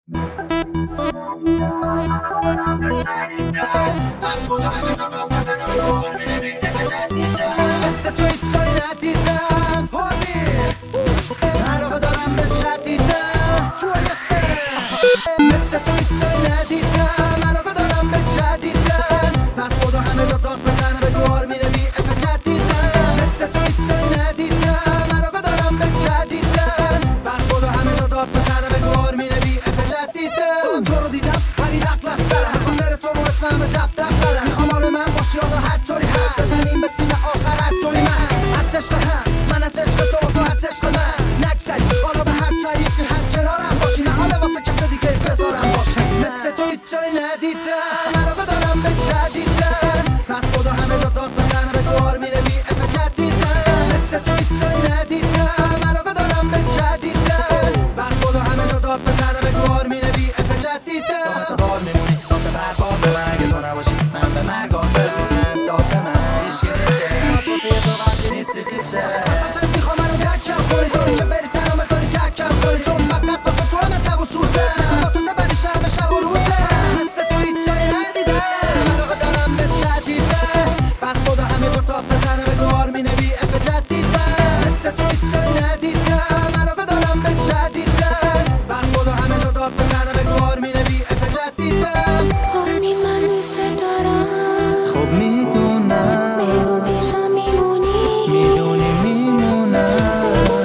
مثل تو هیچ جایی ندیدم علاقه دارم به جدیدم مثل تو هیچ جایی ندیدم علاقه دارم به جدیدم پس بودو همه جا داد بزنه بگو آرمین بی اف جدیدم مثل تو هیچ جایی ندیدم علاقه دارم به جدیدم پس بودو همه جا داد بزنه بگو آرمین بی اف جدیدم تو رو دیدم ولی نقل از سرم میخوام بره تو رو اسمم زبدم زدم میخوام حال من باشی حالا هر طوری هست بزنیم به سینه آخر هر دوی من از عشق هم من از عشق تو تو از عشق من نگذری حالا به هر طریقی هست کنارم باشی نه حالا واسه کس دیگه بذارم باشی مثل تو هیچ جایی ندیدم علاقه دارم به جدیدن پس بودو همه جا داد بزنه بگو آرمین بی اف جدیدن مثل تو هیچ جایی ندیدم علاقه دارم به جدیدن پس بودو همه جا داد بزنه بگو آرمین بی اف جدیدن تو مثل بار میمونی واسه پرواز من اگه تو نباشی من به مرگ حاضر انداز من هیچ احساس واسه تو وقتی نیستی خیسه اصلا میخوام منو درکم کنی تو که بری تنها بذاری ترکم کنی چون فقط واسه تو همه تب و سوزه با تو سبری شب و روزه مثل تو هیچ جایی ندیدم علاقه دارم به جدیدن پس بودو همه جا داد بزنه بگو آرمین بی اف جدیدن مثل تو هیچ جایی ندیدم علاقه دارم به جدیدن پس بودو همه جا داد بزنه بگو آرمین بی اف جدیدن آرمین من دوست دارم خب میدونم بگو پیشم میمونی میدونی میمونم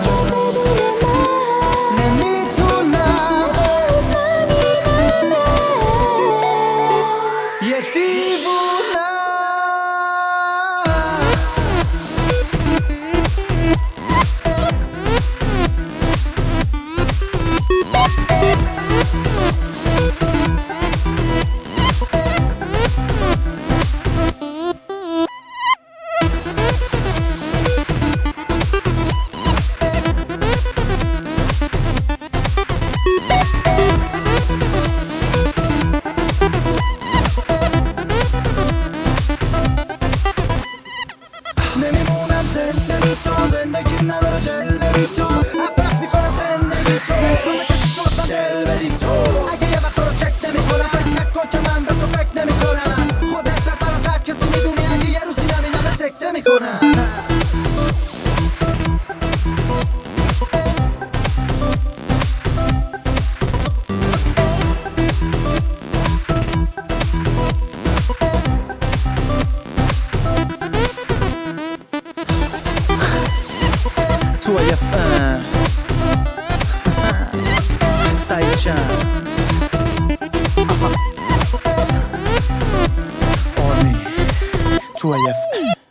نمیتونم یه دیوونم نمیمونم زندگی تو زندگی نداره جلوه بی تو عباس میکنه زندگی تو همه کسی جز من دل بدی تو اگه یه وقت رو چک نمی کنم نکن که من به تو فکر نمی کنم خودت بهتر از هر کسی میدونی اگه یه روزی نمینم سکته میکنم تو FM سعید شمس آرمین تو FM